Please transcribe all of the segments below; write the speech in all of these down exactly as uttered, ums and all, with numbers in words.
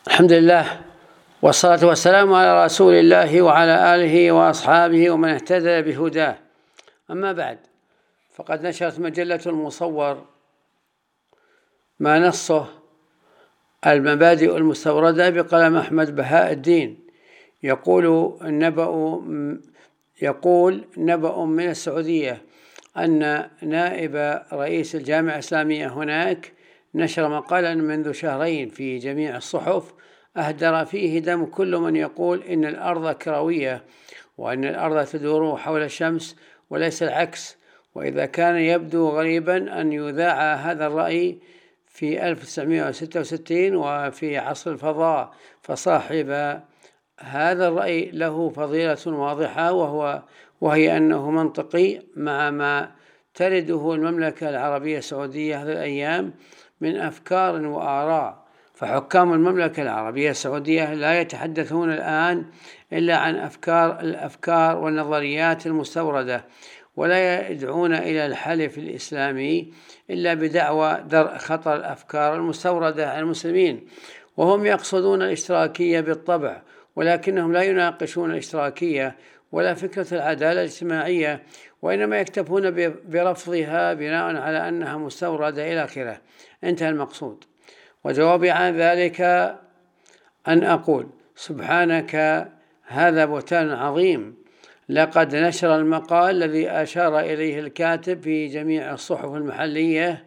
الحمد لله والصلاة والسلام على رسول الله وعلى آله وأصحابه ومن اهتدى بهداه. أما بعد، فقد نشرت مجلة المصور ما نصه المبادئ المستوردة بقلم أحمد بهاء الدين. يقول النبأ يقول نبأ من السعودية أن نائب رئيس الجامعة الإسلامية هناك نشر مقالا منذ شهرين في جميع الصحف أهدر فيه دم كل من يقول إن الأرض كروية وأن الأرض تدور حول الشمس وليس العكس. وإذا كان يبدو غريبا أن يذاع هذا الرأي في ألف وتسعمائة وستة وستين وفي عصر الفضاء، فصاحب هذا الرأي له فضيلة واضحة وهو وهي أنه منطقي مع ما ترده المملكة العربية السعودية هذه الأيام من أفكار وآراء. فحكام المملكة العربية السعودية لا يتحدثون الآن إلا عن أفكار الأفكار والنظريات المستوردة، ولا يدعون إلى الحلف الإسلامي إلا بدعوى درء خطر الأفكار المستوردة على المسلمين، وهم يقصدون الاشتراكية بالطبع، ولكنهم لا يناقشون الاشتراكية ولا فكرة العدالة الاجتماعية، وإنما يكتفون برفضها بناء على أنها مستوردة إلى آخره. انتهى المقصود. وجوابي عن ذلك أن أقول: سبحانك، هذا بهتان عظيم. لقد نشر المقال الذي أشار إليه الكاتب في جميع الصحف المحلية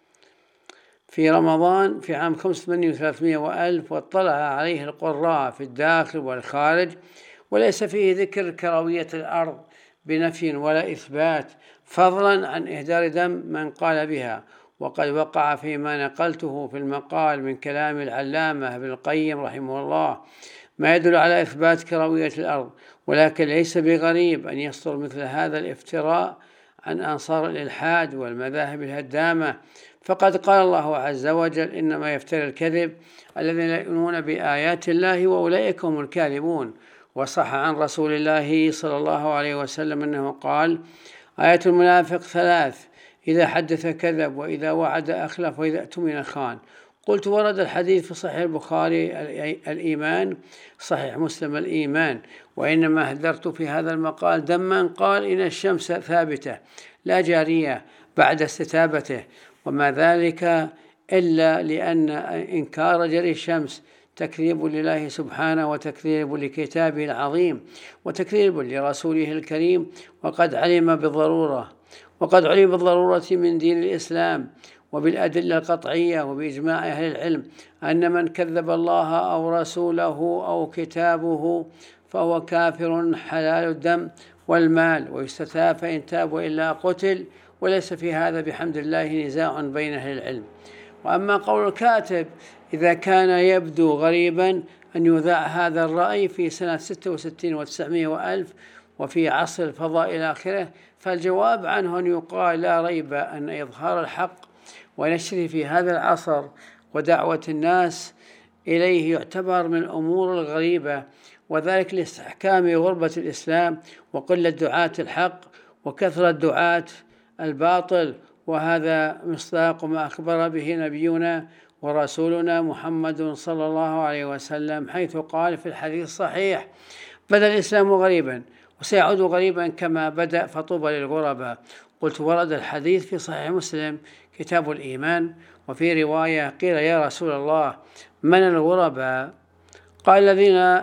في رمضان في عام خمسة ثمانية وثلاثمائة وألف، واطلع عليه القراء في الداخل والخارج، وليس فيه ذكر كروية الأرض بنفي ولا إثبات، فضلا عن إهدار دم من قال بها. وقد وقع فيما نقلته في المقال من كلام العلامة ابن القيم رحمه الله ما يدل على إثبات كروية الأرض، ولكن ليس بغريب أن يصدر مثل هذا الافتراء عن أنصار الإلحاد والمذاهب الهدامة، فقد قال الله عز وجل: إنما يفتري الكذب الذين لا يؤمنون بآيات الله وأولئك هم الكاذبون. وصح عن رسول الله صلى الله عليه وسلم أنه قال: آية المنافق ثلاث: إذا حدث كذب، وإذا وعد أخلف، وإذا اؤتمن خان. قلت: ورد الحديث في صحيح البخاري الإيمان، صحيح مسلم الإيمان، وإنما هدرت في هذا المقال دما قال إن الشمس ثابتة لا جارية بعد استتابته، وما ذلك إلا لأن إنكار جري الشمس تكذيب لله سبحانه وتكذيب لكتابه العظيم وتكذيب لرسوله الكريم، وقد علم بالضرورة وقد علم بالضرورة من دين الإسلام وبالأدلة القطعية وبإجماع أهل العلم أن من كذب الله أو رسوله أو كتابه فهو كافر حلال الدم والمال، ويستتاب فإن تاب وإلا قتل، وليس في هذا بحمد الله نزاع بين أهل العلم. وأما قول الكاتب: إذا كان يبدو غريبا أن يذاع هذا الرأي في سنة ستة وستين وتسعمائة وألف وفي عصر الفضاء إلى آخره، فالجواب عنه أن يقال: لا ريب أن إظهار الحق ونشره في هذا العصر ودعوة الناس إليه يعتبر من الأمور الغريبة، وذلك لاستحكام غربة الإسلام وقلة دعاة الحق وكثرة دعاة الباطل، وهذا مصداق ما أخبر به نبينا ورسولنا محمد صلى الله عليه وسلم، حيث قال في الحديث الصحيح: بدأ الإسلام غريبا وسيعود غريبا كما بدأ، فطوبى للغرباء. قلت: ورد الحديث في صحيح مسلم كتاب الإيمان، وفي رواية قيل: يا رسول الله، من الغرباء؟ قال الذين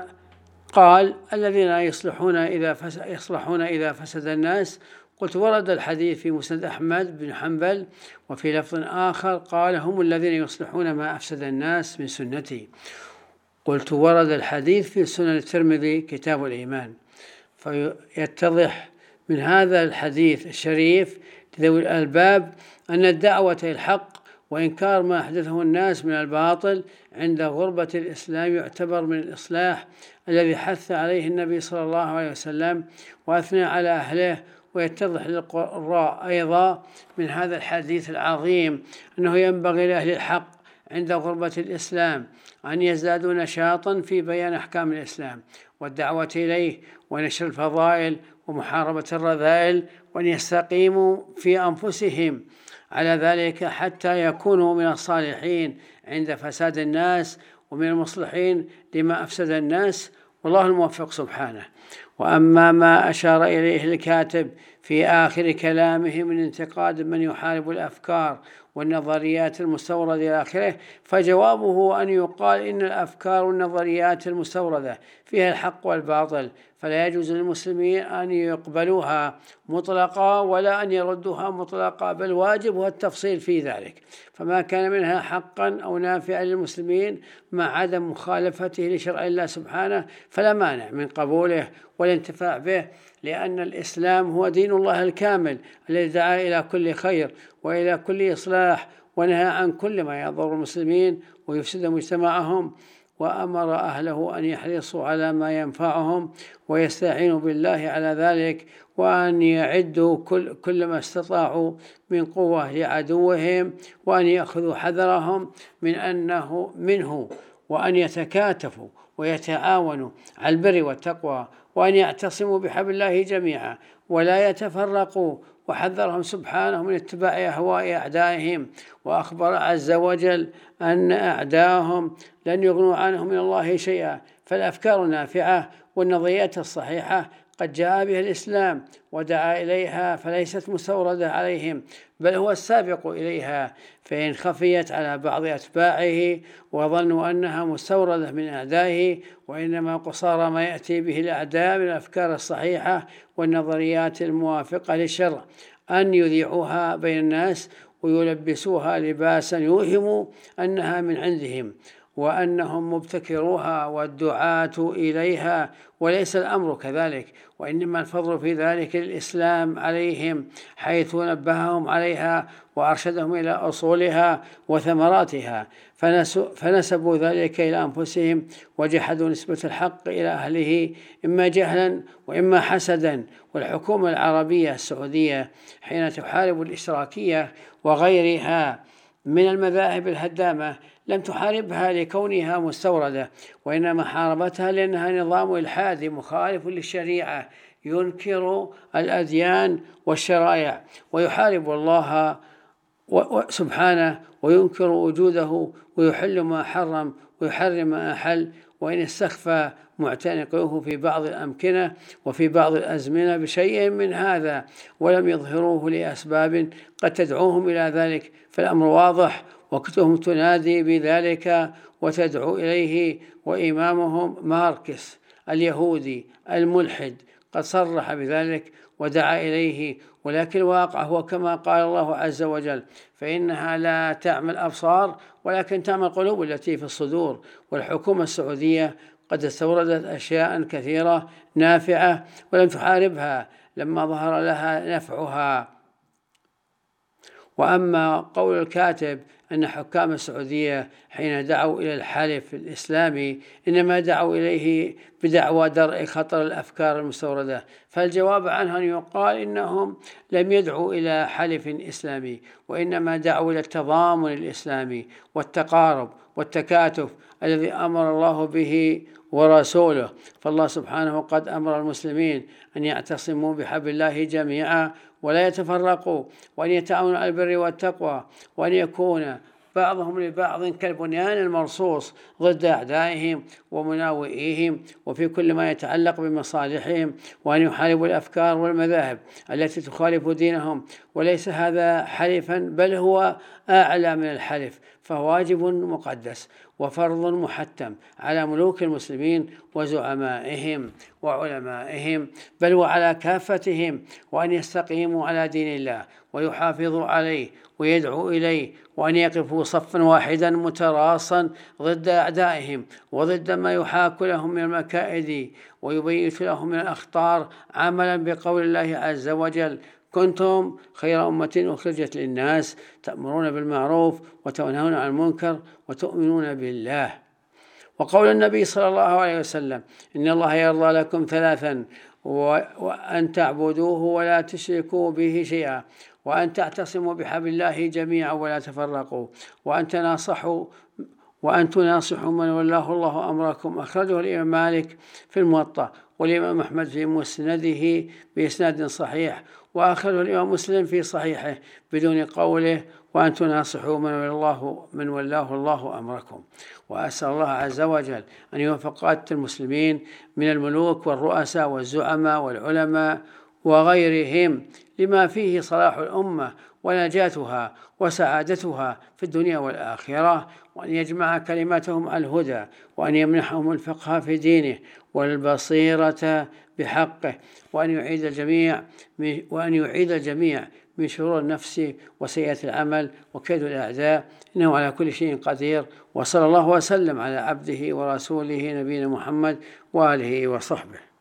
قال الذين يصلحون إذا فسد يصلحون إذا فسد الناس. قلت: ورد الحديث في مسند أحمد بن حنبل، وفي لفظ آخر قال: هم الذين يصلحون ما أفسد الناس من سنتي. قلت: ورد الحديث في سنن الترمذي كتاب الإيمان. فيتضح من هذا الحديث الشريف لذوي الألباب أن الدعوة الحق وإنكار ما أحدثه الناس من الباطل عند غربة الإسلام يعتبر من الإصلاح الذي حث عليه النبي صلى الله عليه وسلم وأثنى على أهله. ويتضح للقراء أيضا من هذا الحديث العظيم أنه ينبغي لأهل الحق عند غربة الإسلام أن يزدادوا نشاطا في بيان أحكام الإسلام والدعوة إليه ونشر الفضائل ومحاربة الرذائل، وأن يستقيموا في أنفسهم على ذلك حتى يكونوا من الصالحين عند فساد الناس ومن المصلحين لما أفسد الناس، والله الموفق سبحانه. وأما ما أشار إليه الكاتب في آخر كلامه من انتقاد من يحارب الأفكار والنظريات المستوردة إلى آخره، فجوابه أن يقال إن الأفكار والنظريات المستوردة فيها الحق والباطل، فلا يجوز للمسلمين أن يقبلوها مطلقا ولا أن يردوها مطلقا، بل واجبها التفصيل في ذلك، فما كان منها حقا أو نافعا للمسلمين مع عدم مخالفته لشرع الله سبحانه فلا مانع من قبوله والانتفاع به، لأن الإسلام هو دين الله الكامل الذي دعا إلى كل خير وإلى كل إصلاح، ونهى عن كل ما يضر المسلمين ويفسد مجتمعهم، وأمر أهله أن يحرصوا على ما ينفعهم ويستعينوا بالله على ذلك، وأن يعدوا كل, كل ما استطاعوا من قوة لعدوهم، وأن يأخذوا حذرهم من أنه منه، وأن يتكاتفوا ويتعاونوا على البر والتقوى، وأن يعتصموا بحبل الله جميعا ولا يتفرقوا، وحذرهم سبحانه من اتباع أهواء أعدائهم، وأخبر عز وجل أن أعداءهم لن يغنوا عنهم من الله شيئا. فالأفكار النافعة والنظريات الصحيحة قد جاء بها الإسلام ودعا إليها، فليست مستوردة عليهم بل هو السابق إليها، فإن خفيت على بعض أتباعه وظنوا أنها مستوردة من أعدائه، وإنما قصارى ما يأتي به الأعداء من الأفكار الصحيحة والنظريات الموافقة للشرع أن يذيعوها بين الناس ويلبسوها لباسا يوهم أنها من عندهم وأنهم مبتكروها والدعاة إليها، وليس الأمر كذلك، وإنما الفضل في ذلك الإسلام عليهم حيث نبههم عليها وأرشدهم إلى أصولها وثمراتها، فنسبوا ذلك إلى أنفسهم وجحدوا نسبة الحق إلى أهله إما جهلا وإما حسدا. والحكومة العربية السعودية حين تحارب الإشراكية وغيرها من المذاهب الهدامة لم تحاربها لكونها مستوردة، وإنما حاربتها لأنها نظام إلحادي مخالف للشريعة ينكر الأديان والشرائع ويحارب الله سبحانه وينكر وجوده ويحل ما حرم ويحرم ما أحل، وإن استخفى معتنقوه في بعض الأمكنة وفي بعض الأزمنة بشيء من هذا ولم يظهروه لأسباب قد تدعوهم إلى ذلك، فالأمر واضح وكتبهم تنادي بذلك وتدعو إليه، وإمامهم ماركس اليهودي الملحد قد صرح بذلك ودعا إليه، ولكن الواقع هو كما قال الله عز وجل: فإنها لا تعمى الأبصار ولكن تعمى القلوب التي في الصدور. والحكومة السعودية قد استوردت أشياء كثيرة نافعة ولم تحاربها لما ظهر لها نفعها. وأما قول الكاتب أن حكام السعودية حين دعوا إلى الحلف الإسلامي إنما دعوا إليه بدعوى درء خطر الأفكار المستوردة، فالجواب عنها أن يقال إنهم لم يدعوا إلى حلف إسلامي، وإنما دعوا إلى التضامن الإسلامي والتقارب والتكاتف الذي أمر الله به ورسوله. فالله سبحانه قد أمر المسلمين أن يعتصموا بحبل الله جميعا ولا يتفرقوا، وأن يتعاونوا على البر والتقوى، وأن يكون بعضهم لبعض كالبنيان المرصوص ضد أعدائهم ومناوئيهم وفي كل ما يتعلق بمصالحهم، وأن يحاربوا الأفكار والمذاهب التي تخالف دينهم، وليس هذا حلفا بل هو أعلى من الحلف، فواجب مقدس وفرض محتم على ملوك المسلمين وزعمائهم وعلمائهم بل وعلى كافتهم، وأن يستقيموا على دين الله ويحافظوا عليه ويدعوا إليه، وأن يقفوا صفا واحدا متراصا ضد أعدائهم وضد ما يحاك لهم من المكائد ويبيت لهم من الأخطار، عملا بقول الله عز وجل: كنتم خير أمة أخرجت للناس تأمرون بالمعروف وتنهون عن المنكر وتؤمنون بالله. وقول النبي صلى الله عليه وسلم: إن الله يرضى لكم ثلاثا: وأن تعبدوه ولا تشركوا به شيئا، وأن تعتصموا بحبل الله جميعا ولا تفرقوا، وأن تناصحوا وأن تناصحوا من والله الله أمركم. أخرجه الإمام مالك في الموطأ، والإمام أحمد في مسنده بإسناد صحيح، وأخرجه الإمام مسلم في صحيحه بدون قوله وأن تناصحوا من والله من والله الله أمركم. وأسأل الله عز وجل أن يوفق قادة المسلمين من الملوك والرؤساء والزعماء والعلماء وغيرهم لما فيه صلاح الأمة ونجاتها وسعادتها في الدنيا والآخرة، وأن يجمع كلماتهم على الهدى، وأن يمنحهم الفقه في دينه والبصيرة بحقه، وأن يعيد الجميع وأن يعيد الجميع من شرور النفس وسيئة العمل وكيد الأعداء، إنه على كل شيء قدير. وصلى الله وسلم على عبده ورسوله نبينا محمد وآله وصحبه.